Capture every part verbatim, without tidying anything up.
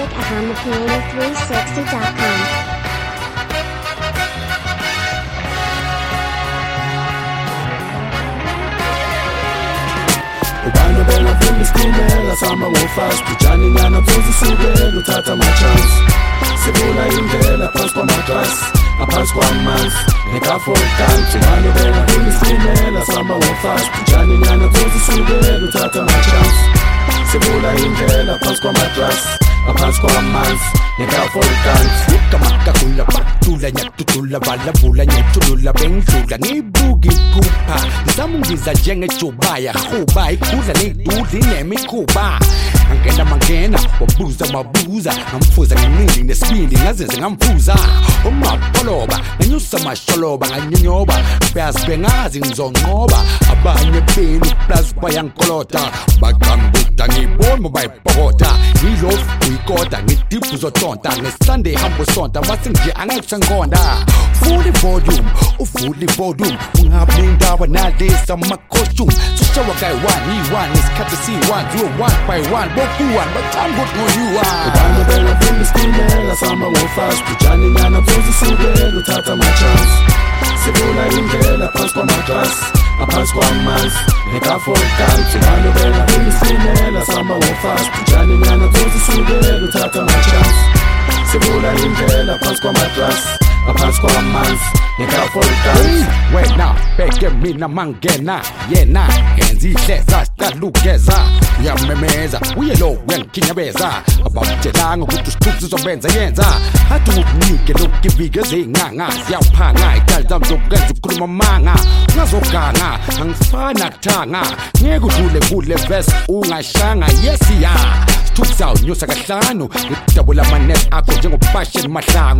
music at home piano three sixty dot com. Ubani bela vimbi stimela sama wofast Pujani nyana tuzi subela utata machance Sibula indela pans kwa matras Apans kwa mans Nika folkant Ubani bela vimbi stimela sama wofast Pujani nyana tuzi subela utata machance Sibula indela pans kwa matras Apans kwa mans Nika folkant Kamaka kula patula nyatutula vala vula nyatulula bengzula ngibuki kupha Ngizamungiza jenge chubaya Kuba ikudla nidudli nemikuba Angena mangena wabuza mabuza Ngamfuza nginili nesibindi ngazenze ngamfuza Umapoloba nganyusa masholoba nganyonyoba Beas bengazi ngizonqoba Abanye benu plus bayankolota Bakambuta ngibona bayipokota Ngilof uyikota ngidiphu zotonta Ngesunday hambo sonta mase nje angayisangonda Fully volume ufully volume Ungablindawa nalisa ma-costume Sushawa guy one, he one, isikhathi si one Do it one by one, boku one, but time good no you are Ubani bela vimbi stimela sama wofast Pujani nyana tuzi subela utata machance Sibula indela pans kwa matras Apans kwa mans Nika folkant Ubani bela vimbi stimela sama wofast Pujani nyana tuzi subela utata machance Sibula indela pans kwa matras Apans kwa mans Nika folkant Wait now, beke mina mangena Yena, genzi hleza Stalugeza Uyamemeza, uyelo wenkinyabeza Abamthelanga ukuthi usithupha sizobenza yenza Hathi ukunike lokibike zinganga Siyaphanga, ikhali zami zokwenza ukukhuluma manga Ungazoganga, angifana kuthanga Ngeke udlule kule verse ungashanga Yes ya Sithupha nyusa kahlanu Ngidabula amanet akho njengobashen mahlango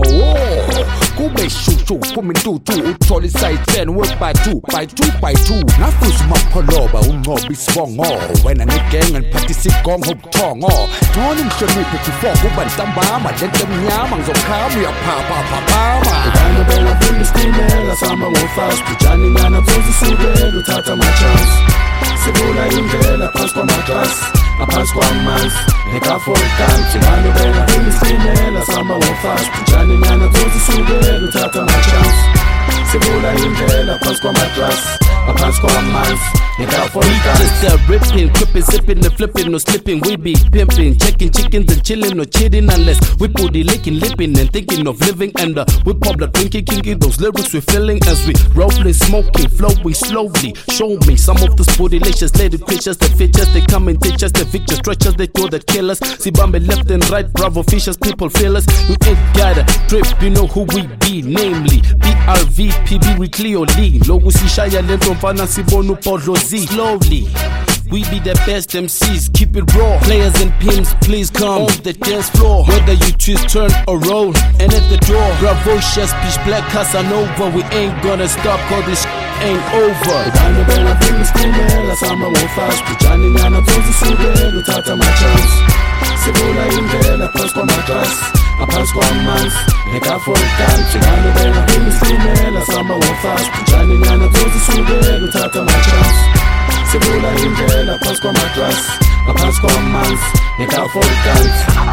Kube shushu, kume ntutu Uthole iside ten, work by two, by two, by two Nafuza umapholoba, unqoba isibongo Wena negenge niphathisa igongo ubuthongo Ngcono ngihloniphe before kuba ntambama Lento emnyama ngizokhama uyaphapha phaphama Ubani bela vimbi stimela sama wofast Pujani nyana tuzi subela utata machance Sibula indela pans kwa matras Apans kwa mans Nika folkant Ubani bela vimbi stimela sama wofast Pujani nyana tuzi subela utata machance Sibula indela pans kwa matras Apans kwa mans Nika folkant We just uh, ripping, crippin', sippin' and flippin', no slipping. We be pimpin', checking chickens and chillin', no cheating unless we booty licking, lippin' and thinking of living. And uh, we pop the twinkie kinky, those lyrics we feeling as we rollin', smoking, flowing slowly. Show me some of those bootylicious lady creatures that fit us, they come and teach us, they victor stretchers, they do that kill us. See Bambi left and right, bravo fishes, people feel us. We ain't got a trip, you know who we be, namely B R V, P B, we Cleo Lee. Logo si shaya lento mfana si bonu podlo Z. Slowly, we be the best M Cs, keep it raw. Players and pimps, please come on the dance floor. Whether you choose turn or roll, and at the door, bravo, chest, pitch black, Casanova. We ain't gonna stop, cause this ain't over. Ubani bela vimbi stimela sama wofast Pujani nyana tuzi subela utata machance Sibula indela pans kwa matras Apans kwa mans Nika folkant Ubani bela vimbi stimela sama wofast Pujani nyana tuzi subela utata machance Sibula indela pans kwa matras Apans kwa mans Nika folkant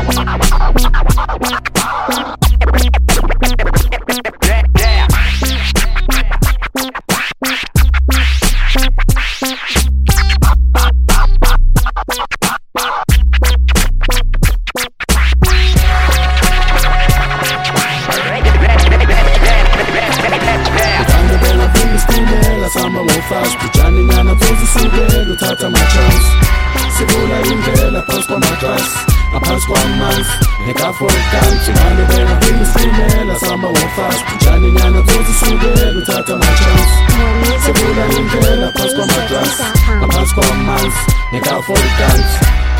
Sama wofast Pujani nyana tuzi subela utata machance Sibula indela pans kwa matras Apans kwa mans Nika folkant Ubani bela vimbi stimela sama wofast Pujani nyana tuzi subela utata machance Sibula indela pans kwa matras Apans kwa mans Nika folkant